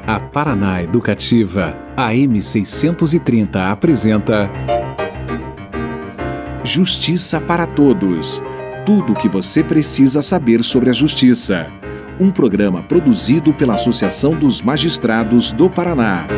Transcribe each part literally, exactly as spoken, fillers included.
A Paraná Educativa, A M seiscentos e trinta, apresenta Justiça para Todos. Tudo o que você precisa saber sobre a justiça. Um programa produzido pela Associação dos Magistrados do Paraná.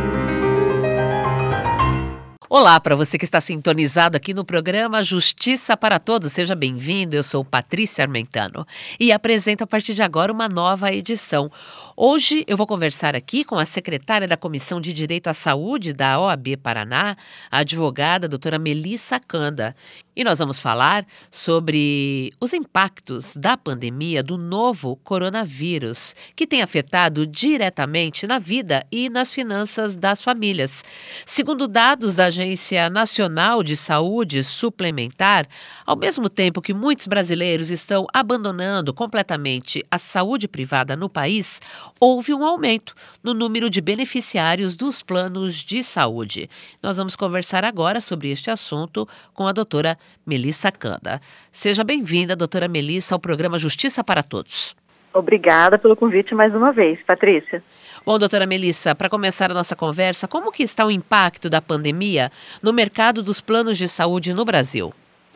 Olá, para você que está sintonizado aqui no programa Justiça para Todos, seja bem-vindo. Eu sou Patrícia Armentano e apresento a partir de agora uma nova edição. Hoje eu vou conversar aqui com a secretária da Comissão de Direito à Saúde da O A B Paraná, a advogada doutora Melissa Canda. E nós vamos falar sobre os impactos da pandemia do novo coronavírus, que tem afetado diretamente na vida e nas finanças das famílias. Segundo dados da Agência Nacional de Saúde Suplementar, ao mesmo tempo que muitos brasileiros estão abandonando completamente a saúde privada no país, houve um aumento no número de beneficiários dos planos de saúde. Nós vamos conversar agora sobre este assunto com a doutora Melissa Canda. Seja bem-vinda, doutora Melissa, ao programa Justiça para Todos. Obrigada pelo convite mais uma vez, Patrícia. Bom, doutora Melissa, para começar a nossa conversa, como que está o impacto da pandemia no mercado dos planos de saúde no Brasil?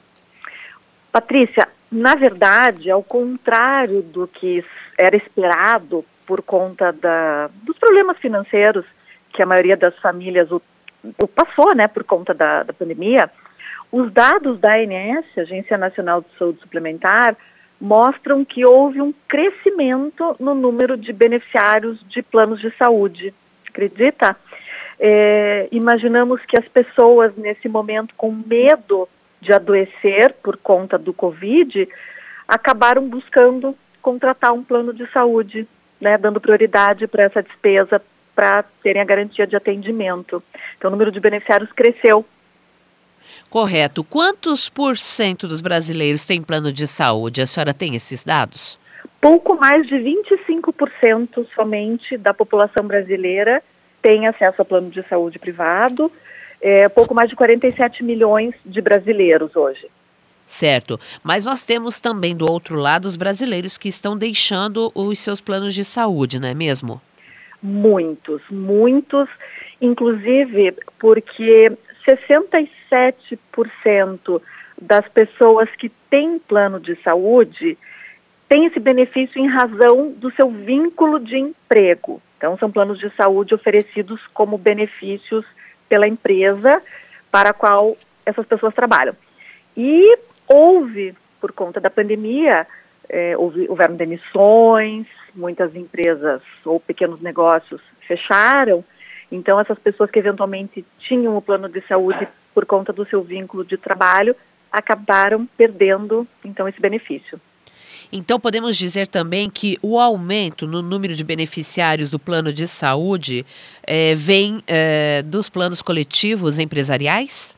Patrícia, na verdade, ao contrário do que era esperado por conta da, dos problemas financeiros que a maioria das famílias o, o passou, né, por conta da, da pandemia, os dados da A N S, Agência Nacional de Saúde Suplementar, mostram que houve um crescimento no número de beneficiários de planos de saúde. Acredita? É, imaginamos que as pessoas, nesse momento, com medo de adoecer por conta do Covid, acabaram buscando contratar um plano de saúde, né, dando prioridade para essa despesa, para terem a garantia de atendimento. Então, o número de beneficiários cresceu. Correto. Quantos por cento dos brasileiros têm plano de saúde? A senhora tem esses dados? Pouco mais de vinte e cinco por cento somente da população brasileira tem acesso a plano de saúde privado. É, pouco mais de quarenta e sete milhões de brasileiros hoje. Certo. Mas nós temos também do outro lado os brasileiros que estão deixando os seus planos de saúde, não é mesmo? Muitos, muitos. Inclusive porque sessenta e sete por cento das pessoas que têm plano de saúde têm esse benefício em razão do seu vínculo de emprego. Então, são planos de saúde oferecidos como benefícios pela empresa para a qual essas pessoas trabalham. E houve, por conta da pandemia, é, houve, houveram demissões, muitas empresas ou pequenos negócios fecharam. Então, essas pessoas que eventualmente tinham o plano de saúde por conta do seu vínculo de trabalho, acabaram perdendo, então, esse benefício. Então, podemos dizer também que o aumento no número de beneficiários do plano de saúde é, vem é, dos planos coletivos empresariais?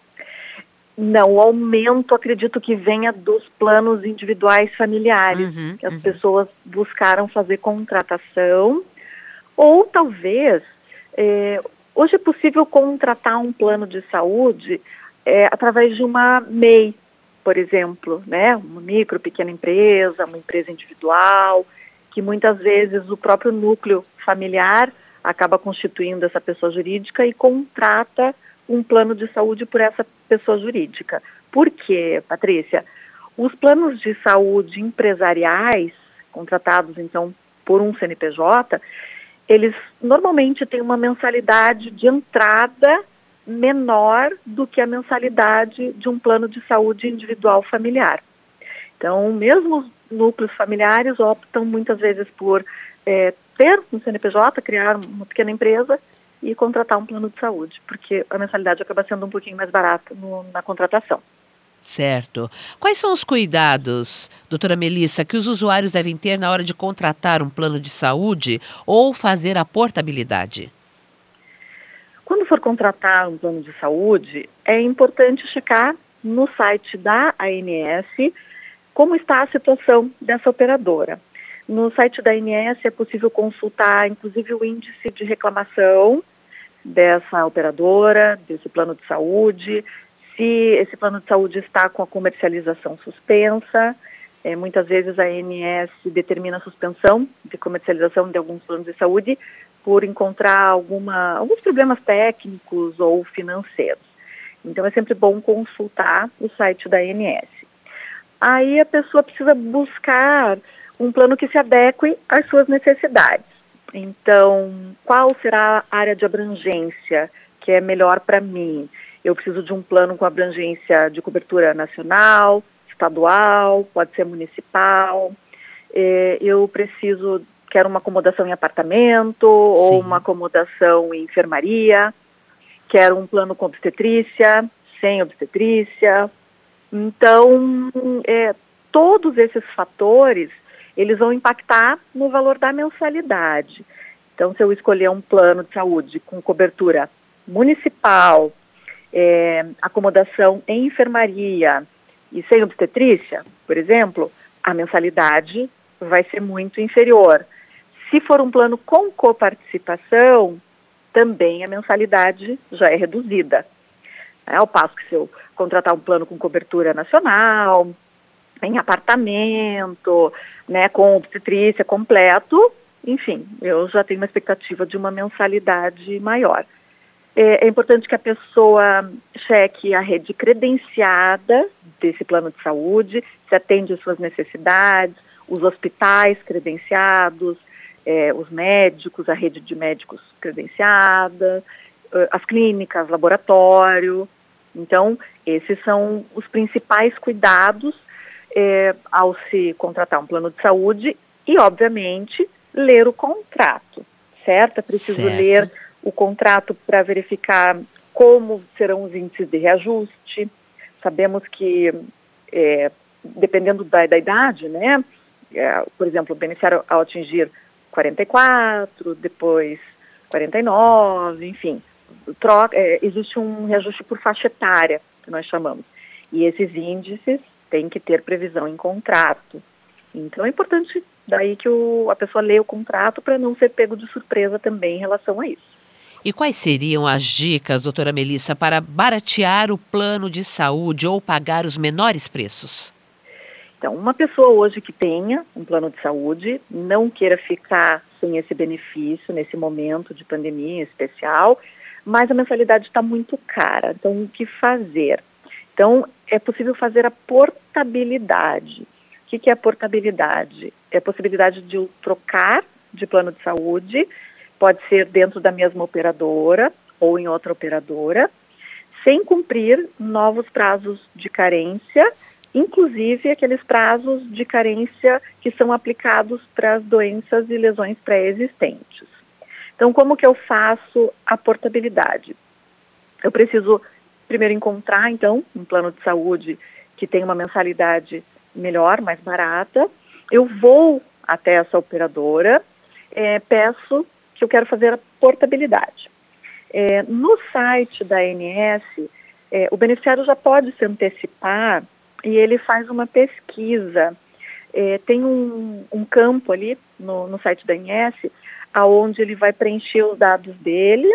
Não, o aumento, acredito que venha dos planos individuais familiares, uhum, que as uhum. pessoas buscaram fazer contratação, ou talvez... É, hoje é possível contratar um plano de saúde é, através de uma M E I, por exemplo, né? Uma micro, pequena empresa, uma empresa individual, que muitas vezes o próprio núcleo familiar acaba constituindo essa pessoa jurídica e contrata um plano de saúde por essa pessoa jurídica. Por quê, Patrícia? Os planos de saúde empresariais, contratados então por um C N P J, eles normalmente têm uma mensalidade de entrada menor do que a mensalidade de um plano de saúde individual familiar. Então, mesmo os núcleos familiares optam muitas vezes por é, ter um C N P J, criar uma pequena empresa e contratar um plano de saúde, porque a mensalidade acaba sendo um pouquinho mais barata no, na contratação. Certo. Quais são os cuidados, doutora Melissa, que os usuários devem ter na hora de contratar um plano de saúde ou fazer a portabilidade? Quando for contratar um plano de saúde, é importante checar no site da A N S como está a situação dessa operadora. No site da A N S é possível consultar, inclusive, o índice de reclamação dessa operadora, desse plano de saúde, se esse plano de saúde está com a comercialização suspensa, É, muitas vezes a ANS determina a suspensão de comercialização de alguns planos de saúde por encontrar alguma, alguns problemas técnicos ou financeiros. Então é sempre bom consultar o site da A N S. Aí a pessoa precisa buscar um plano que se adeque às suas necessidades. Então, qual será a área de abrangência que é melhor para mim? Eu preciso de um plano com abrangência de cobertura nacional, estadual, pode ser municipal. É, eu preciso, quero uma acomodação em apartamento, Sim. ou uma acomodação em enfermaria. Quero um plano com obstetrícia, sem obstetrícia. Então, é, todos esses fatores, eles vão impactar no valor da mensalidade. Então, se eu escolher um plano de saúde com cobertura municipal, é, acomodação em enfermaria e sem obstetrícia, por exemplo, a mensalidade vai ser muito inferior. Se for um plano com coparticipação, também a mensalidade já é reduzida. É, ao passo que se eu contratar um plano com cobertura nacional, em apartamento, né, com obstetrícia completo, enfim, eu já tenho uma expectativa de uma mensalidade maior. É, é importante que a pessoa cheque a rede credenciada desse plano de saúde, se atende às suas necessidades, os hospitais credenciados, é, os médicos, a rede de médicos credenciada, as clínicas, laboratório. Então, esses são os principais cuidados é, ao se contratar um plano de saúde e, obviamente, ler o contrato, certo? É preciso certo. ler o contrato para verificar como serão os índices de reajuste. Sabemos que, é, dependendo da, da idade, né? É, por exemplo, o beneficiário ao atingir quarenta e quatro, depois quarenta e nove, enfim, troca, é, existe um reajuste por faixa etária, que nós chamamos. E esses índices têm que ter previsão em contrato. Então é importante daí que o, a pessoa leia o contrato para não ser pego de surpresa também em relação a isso. E quais seriam as dicas, doutora Melissa, para baratear o plano de saúde ou pagar os menores preços? Então, uma pessoa hoje que tenha um plano de saúde, não queira ficar sem esse benefício nesse momento de pandemia especial, mas a mensalidade está muito cara. Então, o que fazer? Então, é possível fazer a portabilidade. O que, que é a portabilidade? É a possibilidade de eu trocar de plano de saúde, pode ser dentro da mesma operadora ou em outra operadora, sem cumprir novos prazos de carência, inclusive aqueles prazos de carência que são aplicados para as doenças e lesões pré-existentes. Então, como que eu faço a portabilidade? Eu preciso primeiro encontrar, então, um plano de saúde que tenha uma mensalidade melhor, mais barata. Eu vou até essa operadora, é, peço que eu quero fazer a portabilidade. É, no site da A N S, é, o beneficiário já pode se antecipar e ele faz uma pesquisa. É, tem um, um campo ali no, no site da A N S, aonde ele vai preencher os dados dele,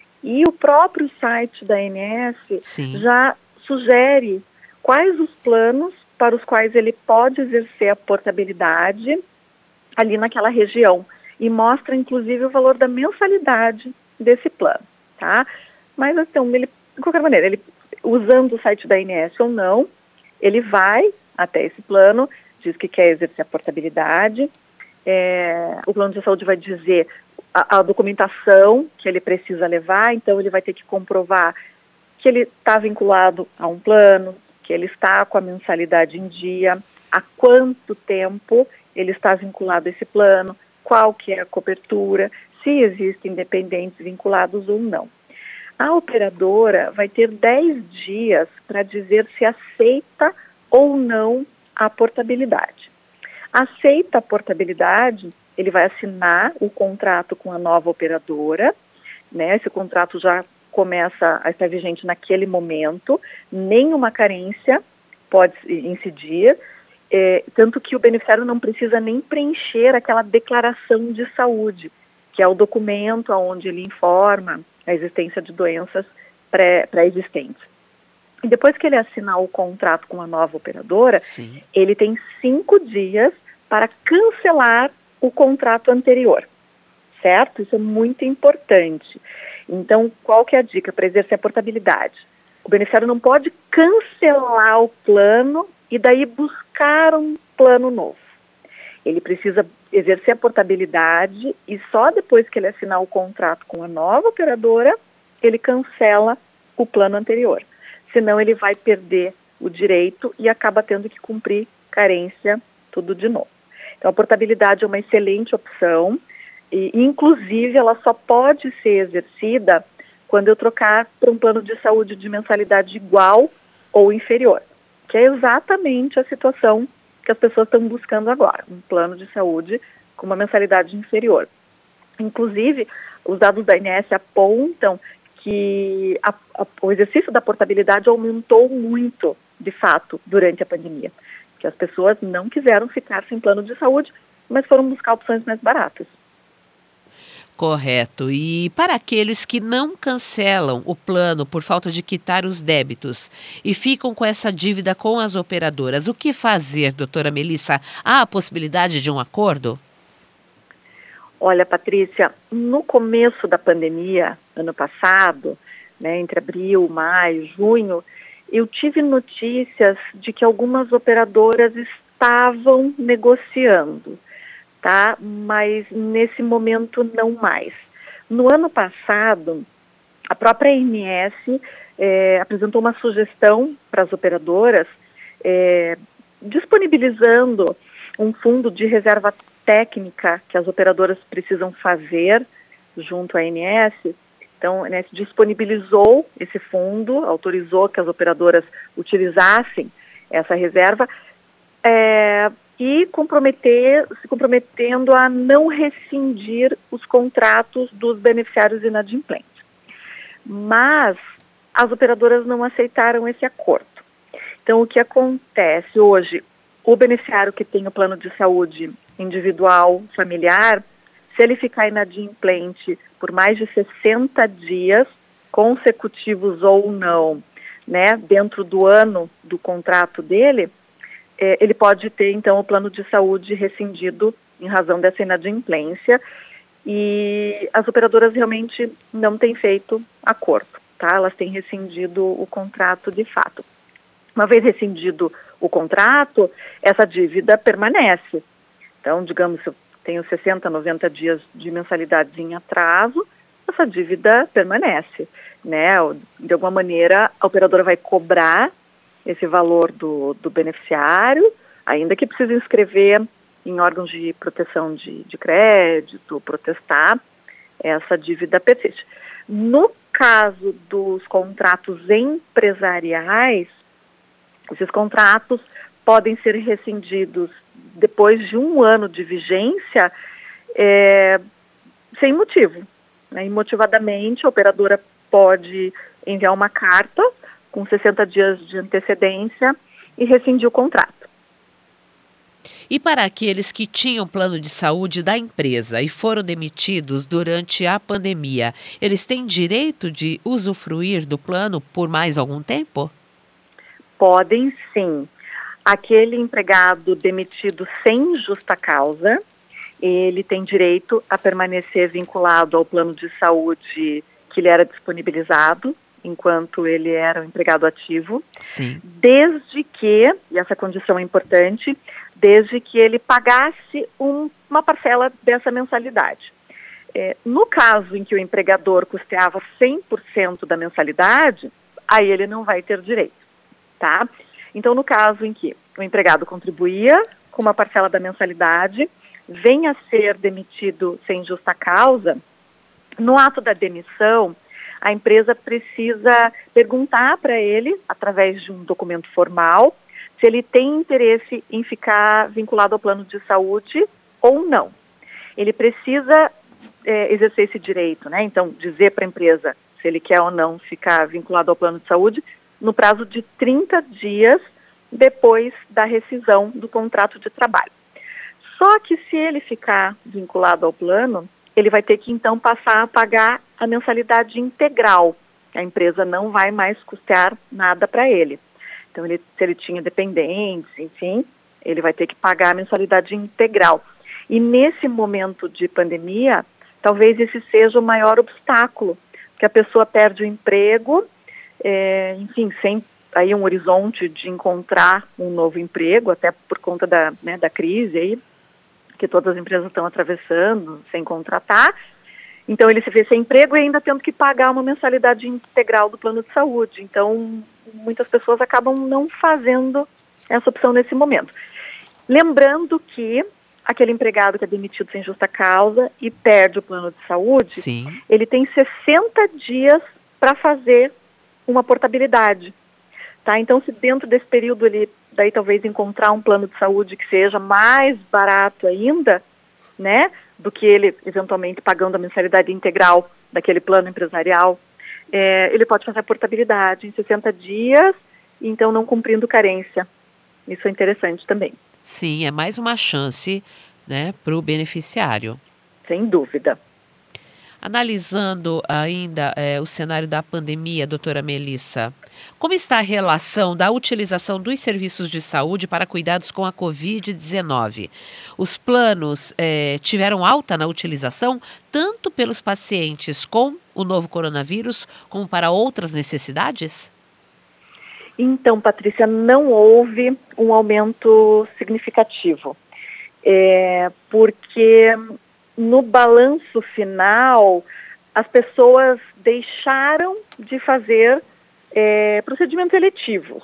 e o próprio site da A N S Sim. já sugere quais os planos para os quais ele pode exercer a portabilidade ali naquela região, e mostra inclusive o valor da mensalidade desse plano, tá? Mas então, ele, de qualquer maneira, ele, usando o site da A N S ou não, ele vai até esse plano, diz que quer exercer a portabilidade, é, o plano de saúde vai dizer a, a documentação que ele precisa levar, então ele vai ter que comprovar que ele está vinculado a um plano, que ele está com a mensalidade em dia, há quanto tempo ele está vinculado a esse plano, qual que é a cobertura, se existem dependentes vinculados ou não. A operadora vai ter dez dias para dizer se aceita ou não a portabilidade. Aceita a portabilidade, ele vai assinar o contrato com a nova operadora, né? Esse contrato já começa a estar vigente naquele momento, nenhuma carência pode incidir, é, tanto que o beneficiário não precisa nem preencher aquela declaração de saúde, que é o documento onde ele informa a existência de doenças pré, pré-existentes. E depois que ele assinar o contrato com a nova operadora, Sim. ele tem cinco dias para cancelar o contrato anterior, certo? Isso é muito importante. Então, qual que é a dica para exercer a portabilidade? O beneficiário não pode cancelar o plano e daí buscar um plano novo. Ele precisa exercer a portabilidade e só depois que ele assinar o contrato com a nova operadora, ele cancela o plano anterior. Senão ele vai perder o direito e acaba tendo que cumprir carência tudo de novo. Então a portabilidade é uma excelente opção e inclusive ela só pode ser exercida quando eu trocar para um plano de saúde de mensalidade igual ou inferior, que é exatamente a situação que as pessoas estão buscando agora, um plano de saúde com uma mensalidade inferior. Inclusive, os dados da A N S apontam que a, a, o exercício da portabilidade aumentou muito, de fato, durante a pandemia. Que as pessoas não quiseram ficar sem plano de saúde, mas foram buscar opções mais baratas. Correto. E para aqueles que não cancelam o plano por falta de quitar os débitos e ficam com essa dívida com as operadoras, o que fazer, doutora Melissa? Há a possibilidade de um acordo? Olha, Patrícia, no começo da pandemia, ano passado, né, entre abril, maio, junho, eu tive notícias de que algumas operadoras estavam negociando, tá? Mas nesse momento não mais. No ano passado, a própria A N S é, apresentou uma sugestão para as operadoras, é, disponibilizando um fundo de reserva técnica que as operadoras precisam fazer junto à A N S. Então, a ANS disponibilizou esse fundo, autorizou que as operadoras utilizassem essa reserva é, e comprometer, se comprometendo a não rescindir os contratos dos beneficiários inadimplentes. Mas as operadoras não aceitaram esse acordo. Então, o que acontece hoje? O beneficiário que tem o plano de saúde individual, familiar, se ele ficar inadimplente por mais de sessenta dias, consecutivos ou não, né, dentro do ano do contrato dele, é, ele pode ter, então, o plano de saúde rescindido em razão dessa inadimplência, e as operadoras realmente não têm feito acordo, tá? Elas têm rescindido o contrato de fato. Uma vez rescindido o contrato, essa dívida permanece. Então, digamos, se eu tenho sessenta, noventa dias de mensalidades em atraso, essa dívida permanece, né? De alguma maneira, a operadora vai cobrar esse valor do, do beneficiário, ainda que precise inscrever em órgãos de proteção de, de crédito, protestar, essa dívida persiste. No caso dos contratos empresariais, esses contratos podem ser rescindidos depois de um ano de vigência, é, sem motivo. Né? Imotivadamente, a operadora pode enviar uma carta com sessenta dias de antecedência e rescindir o contrato. E para aqueles que tinham plano de saúde da empresa e foram demitidos durante a pandemia, eles têm direito de usufruir do plano por mais algum tempo? Podem sim. Aquele empregado demitido sem justa causa, ele tem direito a permanecer vinculado ao plano de saúde que lhe era disponibilizado enquanto ele era um empregado ativo. Sim. Desde que, e essa condição é importante, desde que ele pagasse um, uma parcela dessa mensalidade. É, no caso em que o empregador custeava cem por cento da mensalidade, aí ele não vai ter direito, tá? Então, no caso em que o empregado contribuía com uma parcela da mensalidade, venha a ser demitido sem justa causa, no ato da demissão, a empresa precisa perguntar para ele, através de um documento formal, se ele tem interesse em ficar vinculado ao plano de saúde ou não. Ele precisa é, exercer esse direito, né? Então, dizer para a empresa se ele quer ou não ficar vinculado ao plano de saúde no prazo de trinta dias depois da rescisão do contrato de trabalho. Só que se ele ficar vinculado ao plano, ele vai ter que então passar a pagar a mensalidade integral, A empresa não vai mais custear nada para ele. Então, ele, se ele tinha dependentes, enfim, ele vai ter que pagar a mensalidade integral. E nesse momento de pandemia, talvez esse seja o maior obstáculo, que a pessoa perde o emprego, é, enfim, sem aí um horizonte de encontrar um novo emprego, até por conta da, né, da crise aí, que todas as empresas estão atravessando, sem contratar. Então, ele se vê sem emprego e ainda tendo que pagar uma mensalidade integral do plano de saúde. Então, muitas pessoas acabam não fazendo essa opção nesse momento. Lembrando que aquele empregado que é demitido sem justa causa e perde o plano de saúde, Sim. ele tem sessenta dias para fazer uma portabilidade. Tá? Então, se dentro desse período ele, daí talvez encontrar um plano de saúde que seja mais barato ainda, né, do que ele eventualmente pagando a mensalidade integral daquele plano empresarial, é, ele pode fazer a portabilidade em sessenta dias, então não cumprindo carência. Isso é interessante também. Sim, é mais uma chance, né, para o beneficiário. Sem dúvida. Analisando ainda é, o cenário da pandemia, doutora Melissa, como está a relação da utilização dos serviços de saúde para cuidados com a covid dezenove? Os planos é, tiveram alta na utilização, tanto pelos pacientes com o novo coronavírus, como para outras necessidades? Então, Patrícia, não houve um aumento significativo, é, porque no balanço final, as pessoas deixaram de fazer é, procedimentos eletivos.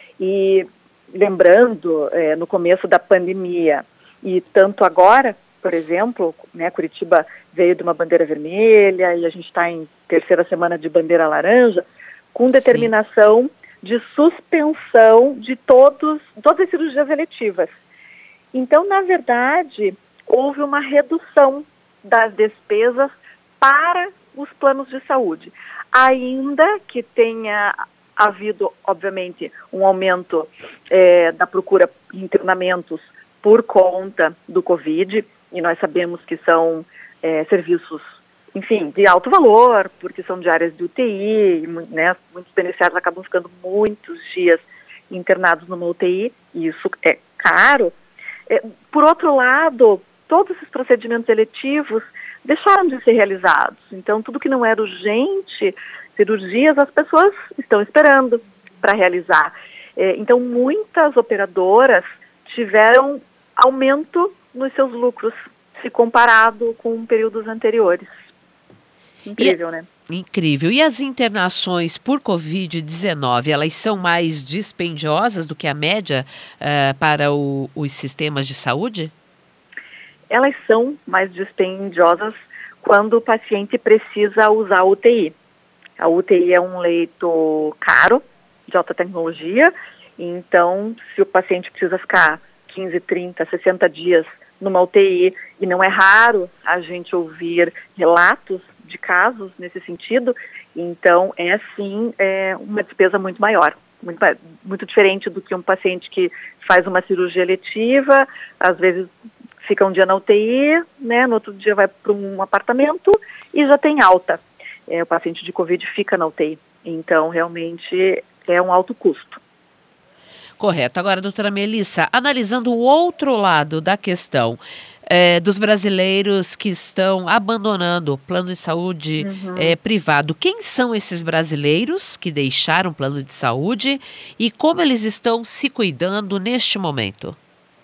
E lembrando, é, no começo da pandemia, e tanto agora, por exemplo, né, Curitiba veio de uma bandeira vermelha e a gente está em terceira semana de bandeira laranja, com determinação Sim. de suspensão de todos, todas as cirurgias eletivas. Então, na verdade, houve uma redução das despesas para os planos de saúde. Ainda que tenha havido, obviamente, um aumento é, da procura de internamentos por conta do Covid, e nós sabemos que são é, serviços, enfim, de alto valor, porque são de áreas de U T I, e, né, muitos beneficiários acabam ficando muitos dias internados numa U T I, e isso é caro. É, por outro lado, todos esses procedimentos eletivos deixaram de ser realizados. Então, tudo que não era urgente, cirurgias, as pessoas estão esperando para realizar. É, então, muitas operadoras tiveram aumento nos seus lucros, se comparado com períodos anteriores. Incrível, e, né? Incrível. E as internações por covid dezenove, elas são mais dispendiosas do que a média uh, para o, os sistemas de saúde? Elas são mais dispendiosas quando o paciente precisa usar a U T I. A U T I é um leito caro, de alta tecnologia, então se o paciente precisa ficar quinze, trinta, sessenta dias numa U T I, e não é raro a gente ouvir relatos de casos nesse sentido, então é sim é uma despesa muito maior, muito, muito diferente do que um paciente que faz uma cirurgia eletiva, às vezes fica um dia na U T I, né, no outro dia vai para um apartamento e já tem alta. É, o paciente de Covid fica na U T I, então realmente é um alto custo. Correto. Agora, doutora Melissa, analisando o outro lado da questão é, dos brasileiros que estão abandonando o plano de saúde uhum. é, privado, quem são esses brasileiros que deixaram o plano de saúde e como eles estão se cuidando neste momento?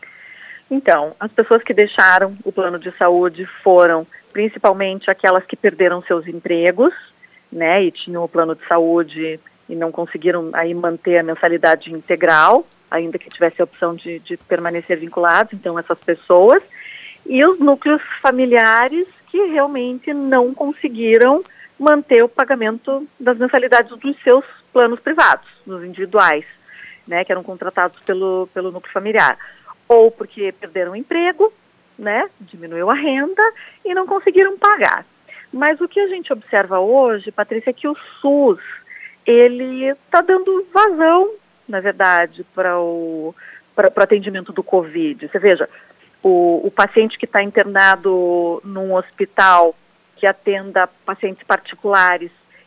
Então, as pessoas que deixaram o plano de saúde foram principalmente aquelas que perderam seus empregos, né, e tinham o plano de saúde e não conseguiram aí manter a mensalidade integral, ainda que tivesse a opção de, de permanecer vinculados, então essas pessoas, e os núcleos familiares que realmente não conseguiram manter o pagamento das mensalidades dos seus planos privados, dos individuais, né, que eram contratados pelo, pelo núcleo familiar, ou porque perderam o emprego, né, diminuiu a renda e não conseguiram pagar. Mas o que a gente observa hoje, Patrícia, é que o SUS, ele está dando vazão, na verdade, para o para o atendimento do Covid. Você veja, o, o paciente que está internado num hospital que atenda pacientes particulares,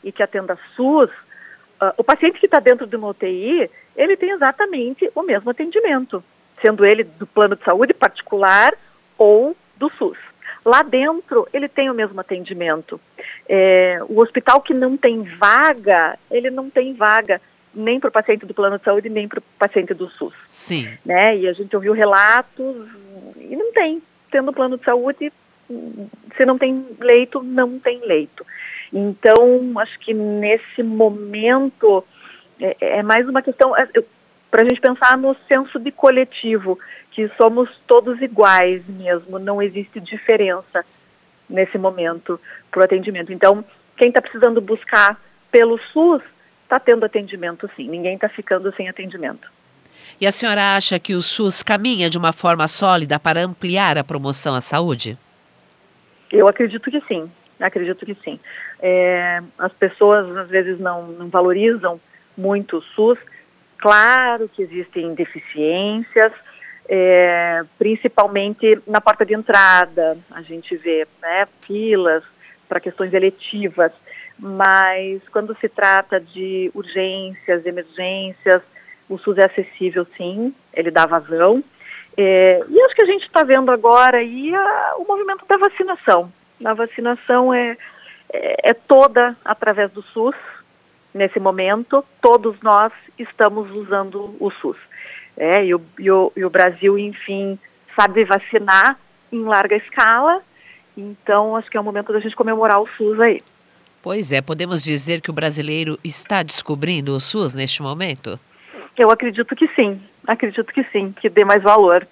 e que atenda SUS, uh, o paciente que está dentro de uma U T I, ele tem exatamente o mesmo atendimento, sendo ele do plano de saúde particular ou do SUS. Lá dentro, ele tem o mesmo atendimento. É, o hospital que não tem vaga, ele não tem vaga nem para o paciente do plano de saúde, nem para o paciente do SUS. Sim. Né? E a gente ouviu relatos, e não tem. Tendo plano de saúde, se não tem leito, não tem leito. Então, acho que nesse momento, é, é mais uma questão... É, para a gente pensar no senso de coletivo, que somos todos iguais mesmo, não existe diferença nesse momento para o atendimento. Então, quem está precisando buscar pelo SUS, está tendo atendimento sim, ninguém está ficando sem atendimento. E a senhora acha que o SUS caminha de uma forma sólida para ampliar a promoção à saúde? Eu acredito que sim, acredito que sim. É, as pessoas às vezes não, não valorizam muito o SUS. Claro que existem deficiências, é, principalmente na porta de entrada, a gente vê, né, filas para questões eletivas, mas quando se trata de urgências, emergências, o SUS é acessível sim, ele dá vazão. É, e acho que a gente está vendo agora aí a, o movimento da vacinação. A vacinação é, é, é toda através do SUS. Nesse momento, todos nós estamos usando o SUS. É, e, o, e, o, e o Brasil, enfim, sabe vacinar em larga escala, então acho que é o momento da gente comemorar o SUS aí. Pois é, podemos dizer que o brasileiro está descobrindo o SUS neste momento? Eu acredito que sim, acredito que sim, que dê mais valor.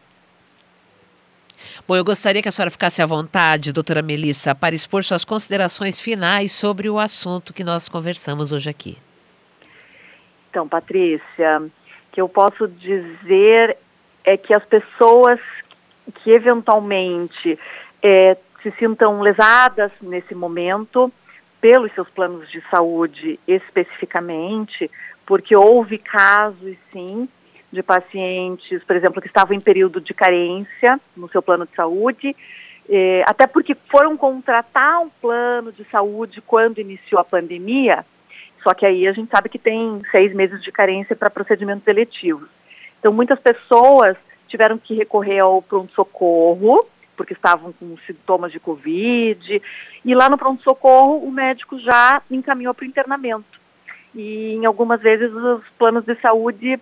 Bom, eu gostaria que a senhora ficasse à vontade, doutora Melissa, para expor suas considerações finais sobre o assunto que nós conversamos hoje aqui. Então, Patrícia, o que eu posso dizer é que as pessoas que eventualmente é, se sintam lesadas nesse momento, pelos seus planos de saúde especificamente, porque houve casos, sim, de pacientes, por exemplo, que estavam em período de carência no seu plano de saúde, eh, até porque foram contratar um plano de saúde quando iniciou a pandemia, só que aí a gente sabe que tem seis meses de carência para procedimentos eletivos. Então, muitas pessoas tiveram que recorrer ao pronto-socorro, porque estavam com sintomas de Covid, e lá no pronto-socorro o médico já encaminhou para o internamento. E em algumas vezes os planos de saúde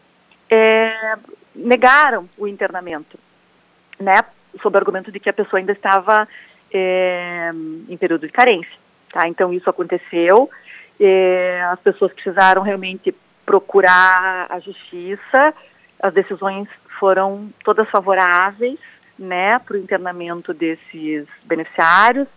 É, negaram o internamento, né, sob o argumento de que a pessoa ainda estava é, em período de carência, tá? Então isso aconteceu, é, as pessoas precisaram realmente procurar a justiça, as decisões foram todas favoráveis, né, para o internamento desses beneficiários,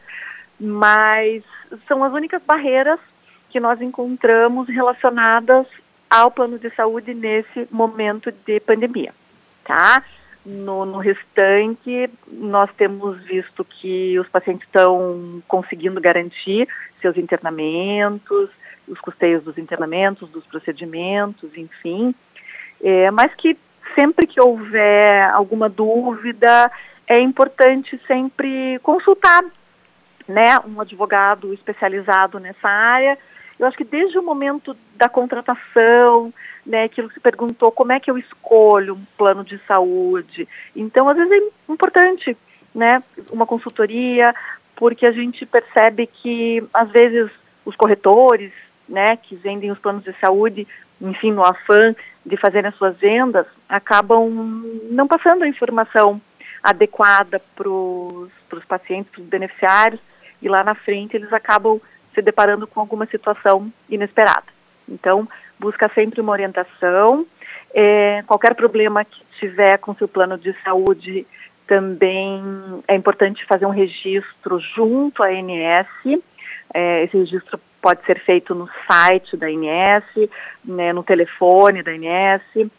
mas são as únicas barreiras que nós encontramos relacionadas ao plano de saúde nesse momento de pandemia, tá? No, no restante, nós temos visto que os pacientes estão conseguindo garantir seus internamentos, os custeios dos internamentos, dos procedimentos, enfim, é, mas que sempre que houver alguma dúvida, é importante sempre consultar, né, um advogado especializado nessa área. Eu acho que desde o momento da contratação, né, aquilo que se perguntou, como é que eu escolho um plano de saúde? Então, às vezes é importante, né, uma consultoria, porque a gente percebe que, às vezes, os corretores, né, que vendem os planos de saúde, enfim, no afã de fazerem as suas vendas, acabam não passando a informação adequada para os pacientes, para os beneficiários, e lá na frente eles acabam se deparando com alguma situação inesperada. Então, busca sempre uma orientação. É, qualquer problema que tiver com seu plano de saúde, também é importante fazer um registro junto à A N S. É, esse registro pode ser feito no site da A N S, né, no telefone da A N S,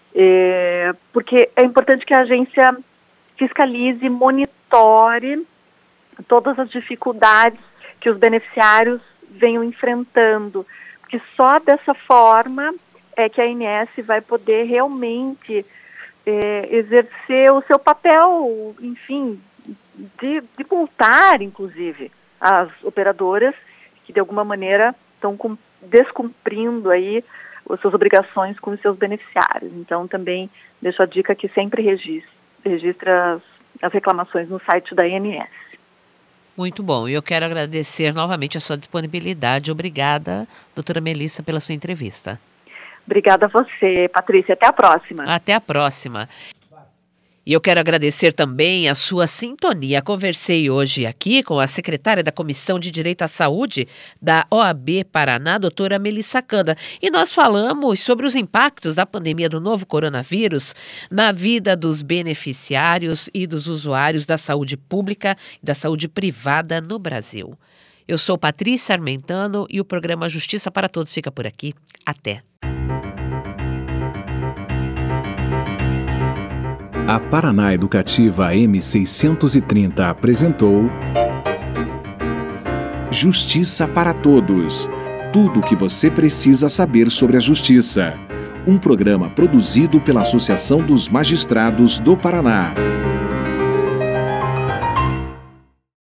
é, porque é importante que a agência fiscalize, monitore todas as dificuldades que os beneficiários venham enfrentando, porque só dessa forma é que a A N S vai poder realmente é, exercer o seu papel, enfim, de, de multar, inclusive, as operadoras que de alguma maneira estão com, descumprindo aí as suas obrigações com os seus beneficiários. Então, também deixo a dica que sempre registre, registre as, as reclamações no site da I N S. Muito bom. E eu quero agradecer novamente a sua disponibilidade. Obrigada, doutora Melissa, pela sua entrevista. Obrigada a você, Patrícia. Até a próxima. Até a próxima. E eu quero agradecer também a sua sintonia. Conversei hoje aqui com a secretária da Comissão de Direito à Saúde da O A B Paraná, doutora Melissa Canda. E nós falamos sobre os impactos da pandemia do novo coronavírus na vida dos beneficiários e dos usuários da saúde pública e da saúde privada no Brasil. Eu sou Patrícia Armentano e o programa Justiça para Todos fica por aqui. Até! A Paraná Educativa M seiscentos e trinta apresentou Justiça para Todos. Tudo o que você precisa saber sobre a justiça. Um programa produzido pela Associação dos Magistrados do Paraná.